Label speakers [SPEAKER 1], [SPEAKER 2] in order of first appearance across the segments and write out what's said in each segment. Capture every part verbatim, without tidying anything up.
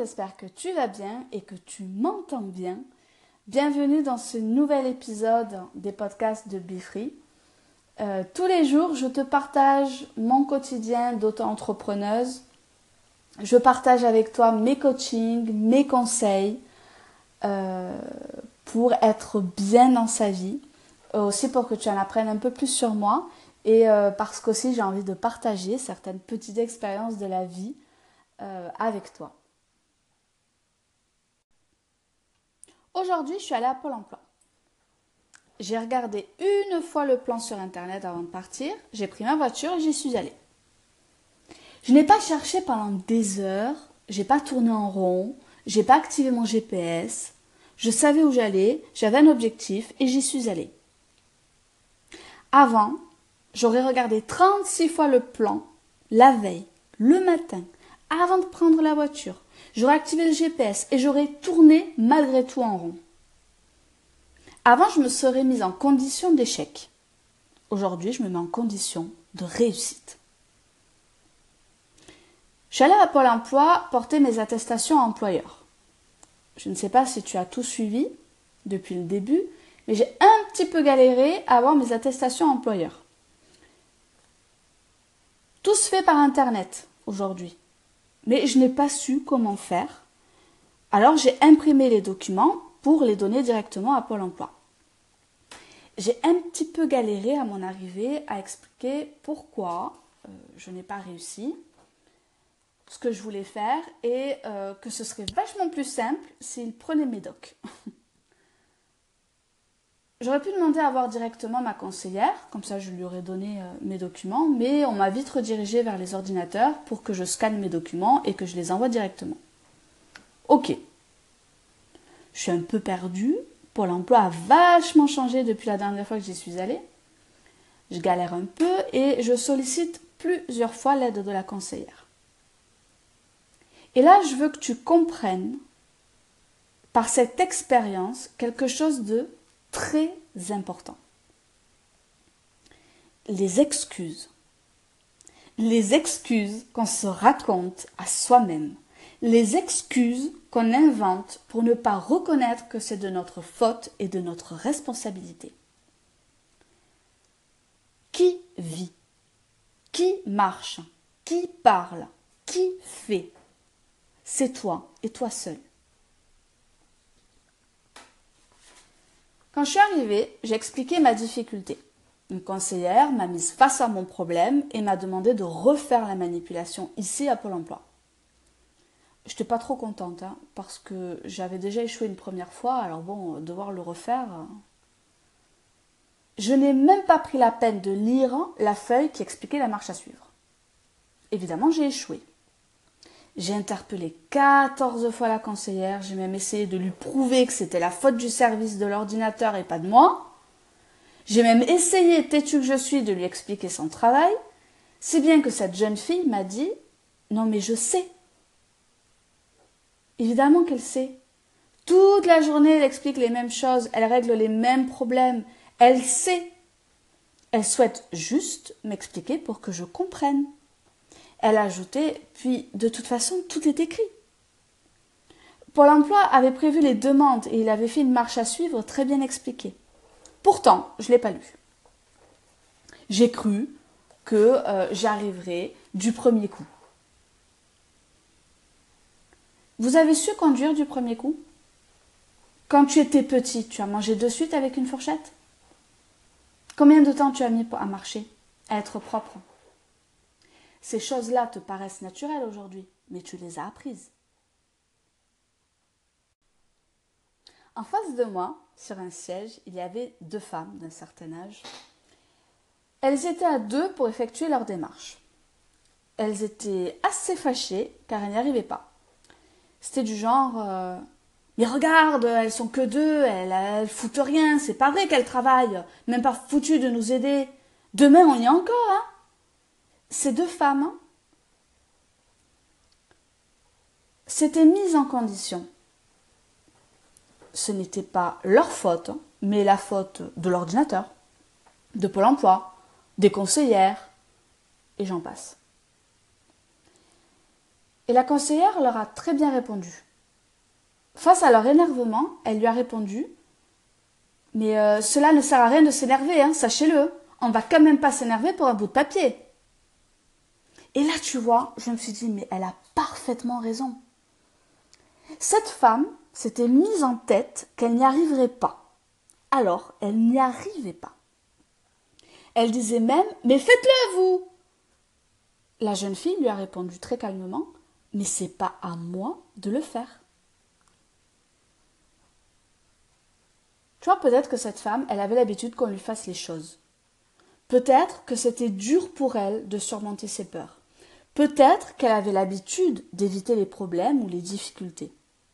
[SPEAKER 1] j'espère que tu vas bien et que tu m'entends bien. Bienvenue dans ce nouvel épisode des podcasts de Be Free. Euh, tous les jours, je te partage mon quotidien d'auto-entrepreneuse. Je partage avec toi mes coachings, mes conseils euh, pour être bien dans sa vie. Aussi pour que tu en apprennes un peu plus sur moi et euh, parce qu'aussi j'ai envie de partager certaines petites expériences de la vie euh, avec toi. Aujourd'hui, je suis allée à Pôle emploi. J'ai regardé une fois le plan sur internet avant de partir, j'ai pris ma voiture et j'y suis allée. Je n'ai pas cherché pendant des heures, j'ai pas tourné en rond, j'ai pas activé mon G P S, je savais où j'allais, j'avais un objectif et j'y suis allée. Avant, j'aurais regardé trente-six fois le plan, la veille, le matin, avant de prendre la voiture. J'aurais activé le G P S et j'aurais tourné malgré tout en rond. Avant, je me serais mise en condition d'échec. Aujourd'hui, je me mets en condition de réussite. Je suis allée à Pôle emploi porter mes attestations à employeur. Je ne sais pas si tu as tout suivi depuis le début, mais j'ai un petit peu galéré à avoir mes attestations employeurs. Tout se fait par internet aujourd'hui, mais je n'ai pas su comment faire. Alors j'ai imprimé les documents pour les donner directement à Pôle emploi. J'ai un petit peu galéré à mon arrivée à expliquer pourquoi euh, je n'ai pas réussi, ce que je voulais faire et euh, que ce serait vachement plus simple s'ils prenaient mes docs. J'aurais pu demander à voir directement ma conseillère, comme ça je lui aurais donné euh, mes documents, mais on m'a vite redirigée vers les ordinateurs pour que je scanne mes documents et que je les envoie directement. Ok. Je suis un peu perdue. Pôle emploi a vachement changé depuis la dernière fois que j'y suis allée. Je galère un peu et je sollicite plusieurs fois l'aide de la conseillère. Et là, je veux que tu comprennes, par cette expérience, quelque chose de très important. Les excuses. Les excuses qu'on se raconte à soi-même. Les excuses qu'on invente pour ne pas reconnaître que c'est de notre faute et de notre responsabilité. Qui vit? Qui marche? Qui parle? Qui fait? C'est toi et toi seul. Quand je suis arrivée, j'ai expliqué ma difficulté. Une conseillère m'a mise face à mon problème et m'a demandé de refaire la manipulation ici à Pôle emploi. Je n'étais pas trop contente hein, parce que j'avais déjà échoué une première fois, alors bon, devoir le refaire. Je n'ai même pas pris la peine de lire la feuille qui expliquait la marche à suivre. Évidemment, j'ai échoué. J'ai interpellé quatorze fois la conseillère, j'ai même essayé de lui prouver que c'était la faute du service de l'ordinateur et pas de moi. J'ai même essayé, têtue que je suis, de lui expliquer son travail, si bien que cette jeune fille m'a dit « Non mais je sais ». Évidemment qu'elle sait. Toute la journée, elle explique les mêmes choses, elle règle les mêmes problèmes, elle sait. Elle souhaite juste m'expliquer pour que je comprenne. Elle a ajouté, puis de toute façon, tout est écrit. Pôle emploi avait prévu les demandes et il avait fait une marche à suivre très bien expliquée. Pourtant, je ne l'ai pas lu. J'ai cru que euh, j'arriverais du premier coup. Vous avez su conduire du premier coup? Quand tu étais petit, tu as mangé de suite avec une fourchette? Combien de temps tu as mis à marcher, à être propre? Ces choses-là te paraissent naturelles aujourd'hui, mais tu les as apprises. En face de moi, sur un siège, il y avait deux femmes d'un certain âge. Elles étaient à deux pour effectuer leur démarche. Elles étaient assez fâchées car elles n'y arrivaient pas. C'était du genre euh, « Mais regarde, elles sont que deux, elles, elles foutent rien, c'est pas vrai qu'elles travaillent, même pas foutu de nous aider. Demain on y est encore, hein ?» Ces deux femmes s'étaient mises en condition. Ce n'était pas leur faute, mais la faute de l'ordinateur, de Pôle emploi, des conseillères, et j'en passe. Et la conseillère leur a très bien répondu. Face à leur énervement, elle lui a répondu « Mais euh, cela ne sert à rien de s'énerver, hein, sachez-le. On ne va quand même pas s'énerver pour un bout de papier. » Et là, tu vois, je me suis dit « Mais elle a parfaitement raison. » Cette femme s'était mise en tête qu'elle n'y arriverait pas. Alors, elle n'y arrivait pas. Elle disait même « Mais faites-le, vous !» La jeune fille lui a répondu très calmement « Mais c'est pas à moi de le faire. » Tu vois, peut-être que cette femme, elle avait l'habitude qu'on lui fasse les choses. Peut-être que c'était dur pour elle de surmonter ses peurs. Peut-être qu'elle avait l'habitude d'éviter les problèmes ou les difficultés.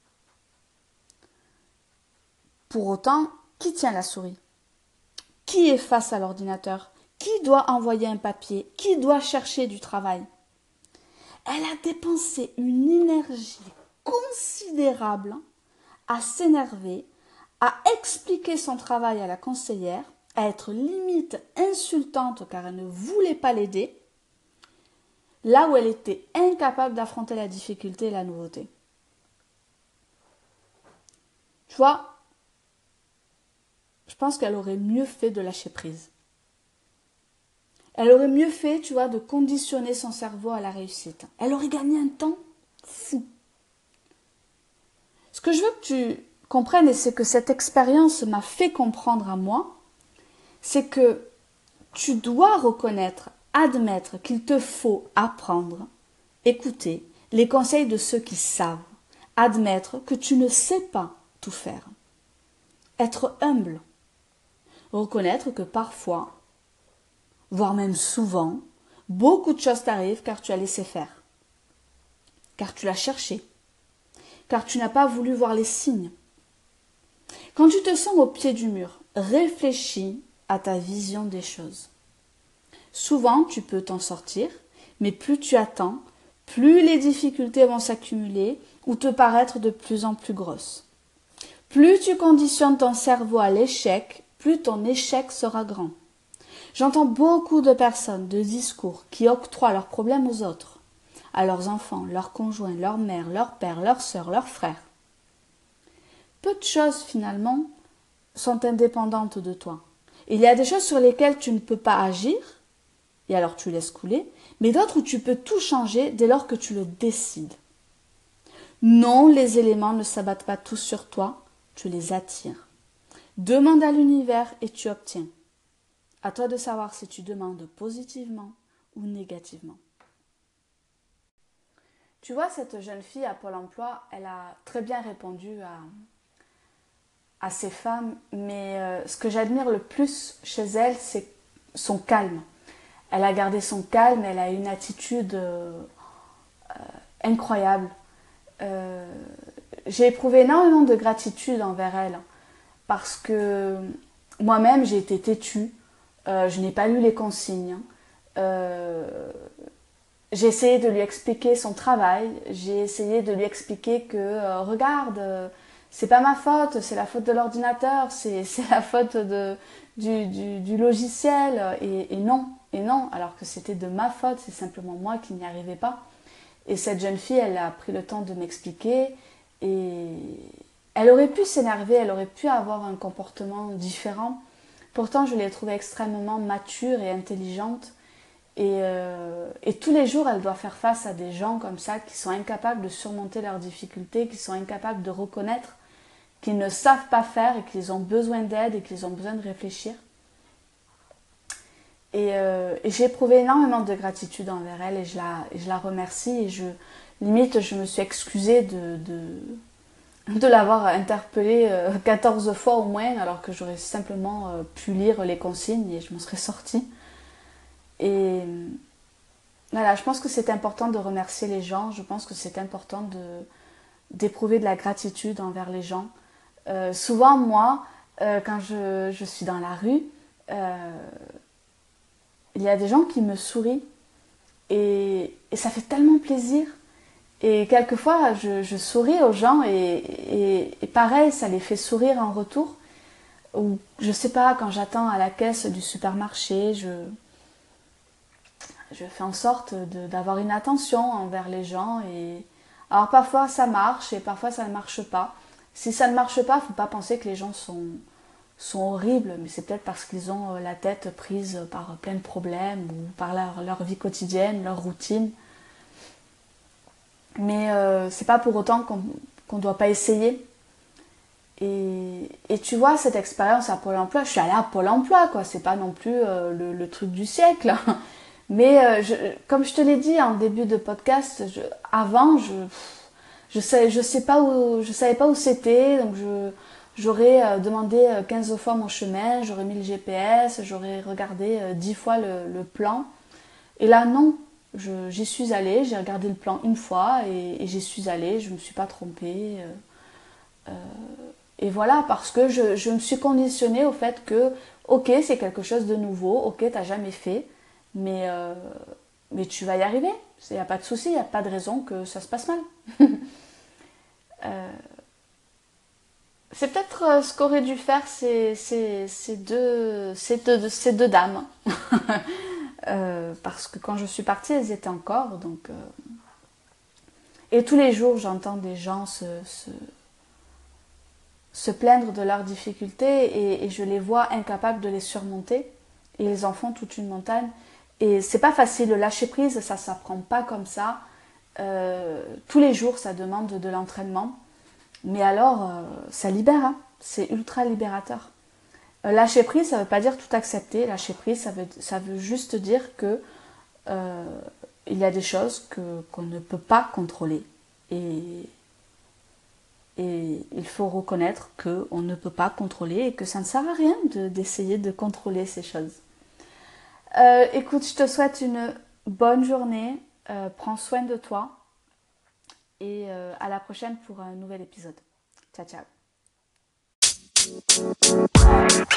[SPEAKER 1] Pour autant, qui tient la souris? Qui est face à l'ordinateur? Qui doit envoyer un papier? Qui doit chercher du travail? Elle a dépensé une énergie considérable à s'énerver, à expliquer son travail à la conseillère, à être limite insultante car elle ne voulait pas l'aider, là où elle était incapable d'affronter la difficulté et la nouveauté. Tu vois, je pense qu'elle aurait mieux fait de lâcher prise. Elle aurait mieux fait, tu vois, de conditionner son cerveau à la réussite. Elle aurait gagné un temps fou. Ce que je veux que tu comprennes, et c'est que cette expérience m'a fait comprendre à moi, c'est que tu dois reconnaître, admettre qu'il te faut apprendre, écouter les conseils de ceux qui savent, admettre que tu ne sais pas tout faire, être humble, reconnaître que parfois, voire même souvent, beaucoup de choses t'arrivent car tu as laissé faire, car tu l'as cherché, car tu n'as pas voulu voir les signes. Quand tu te sens au pied du mur, réfléchis à ta vision des choses. Souvent, tu peux t'en sortir, mais plus tu attends, plus les difficultés vont s'accumuler ou te paraître de plus en plus grosses. Plus tu conditionnes ton cerveau à l'échec, plus ton échec sera grand. J'entends beaucoup de personnes, de discours qui octroient leurs problèmes aux autres, à leurs enfants, leurs conjoints, leur mère, leur père, leur sœur, leurs frères. Peu de choses, finalement, sont indépendantes de toi. Il y a des choses sur lesquelles tu ne peux pas agir, et alors tu laisses couler, mais d'autres où tu peux tout changer dès lors que tu le décides. Non, les éléments ne s'abattent pas tous sur toi, tu les attires. Demande à l'univers et tu obtiens. À toi de savoir si tu demandes positivement ou négativement. Tu vois, cette jeune fille à Pôle emploi, elle a très bien répondu à, à ces femmes, mais euh, ce que j'admire le plus chez elle, c'est son calme. Elle a gardé son calme, elle a une attitude euh, euh, incroyable. Euh, j'ai éprouvé énormément de gratitude envers elle, parce que moi-même, j'ai été têtue, euh, je n'ai pas lu les consignes. Euh, j'ai essayé de lui expliquer son travail, j'ai essayé de lui expliquer que, euh, regarde, euh, c'est pas ma faute, c'est la faute de l'ordinateur, c'est, c'est la faute de, du, du, du logiciel, et, et non, et non, alors que c'était de ma faute, c'est simplement moi qui n'y arrivais pas. Et cette jeune fille, elle a pris le temps de m'expliquer, et elle aurait pu s'énerver, elle aurait pu avoir un comportement différent. Pourtant, je l'ai trouvée extrêmement mature et intelligente. Et, euh, et tous les jours, elle doit faire face à des gens comme ça qui sont incapables de surmonter leurs difficultés, qui sont incapables de reconnaître qu'ils ne savent pas faire et qu'ils ont besoin d'aide et qu'ils ont besoin de réfléchir. Et, euh, et j'ai éprouvé énormément de gratitude envers elle et je la, et je la remercie. Et je, limite, je me suis excusée de, de, de l'avoir interpellée euh, quatorze fois au moins, alors que j'aurais simplement euh, pu lire les consignes et je m'en serais sortie. Et voilà, je pense que c'est important de remercier les gens, je pense que c'est important de, d'éprouver de la gratitude envers les gens. Euh, souvent, moi, euh, quand je, je suis dans la rue, euh, il y a des gens qui me sourient et, et ça fait tellement plaisir. Et quelquefois, je, je souris aux gens et, et, et pareil, ça les fait sourire en retour. Ou je sais pas, quand j'attends à la caisse du supermarché, je... je fais en sorte de, d'avoir une attention envers les gens. Et alors parfois ça marche et parfois ça ne marche pas. Si ça ne marche pas, faut pas penser que les gens sont, sont horribles, mais c'est peut-être parce qu'ils ont la tête prise par plein de problèmes ou par leur, leur vie quotidienne, leur routine. Mais euh, c'est pas pour autant qu'on qu'on doit pas essayer. Et, et tu vois, cette expérience à Pôle emploi, je suis allée à Pôle emploi, quoi. C'est pas non plus euh, le, le truc du siècle. Mais euh, je, comme je te l'ai dit en début de podcast, je, avant, je je sais, je sais pas où, je savais pas où c'était, donc je j'aurais euh, demandé quinze fois mon chemin, j'aurais mis le G P S, j'aurais regardé euh, dix fois le, le plan. Et là, non. Je, j'y suis allée, j'ai regardé le plan une fois et, et j'y suis allée, je me suis pas trompée. Euh, euh, et voilà, parce que je, je me suis conditionnée au fait que, ok, c'est quelque chose de nouveau, ok, t'as jamais fait, mais, euh, mais tu vas y arriver. Il n'y a pas de souci, il n'y a pas de raison que ça se passe mal. euh, c'est peut-être euh, ce qu'auraient dû faire ces, ces, ces, deux, ces, deux, ces deux dames. euh, parce que quand je suis partie, elles étaient encore. Donc, euh... Et tous les jours, j'entends des gens se, se, se plaindre de leurs difficultés et, et je les vois incapables de les surmonter. Et ils en font toute une montagne. Et c'est pas facile, le lâcher prise, ça s'apprend pas comme ça. Euh, tous les jours, ça demande de l'entraînement. Mais alors, euh, ça libère, hein. C'est ultra libérateur. Euh, lâcher prise, ça veut pas dire tout accepter. Lâcher prise, ça veut, ça veut juste dire que euh, il y a des choses que, qu'on ne peut pas contrôler. Et, et il faut reconnaître qu'on ne peut pas contrôler et que ça ne sert à rien de, d'essayer de contrôler ces choses. Euh, écoute, je te souhaite une bonne journée. Euh, prends soin de toi. Et euh, à la prochaine pour un nouvel épisode. Ciao, ciao.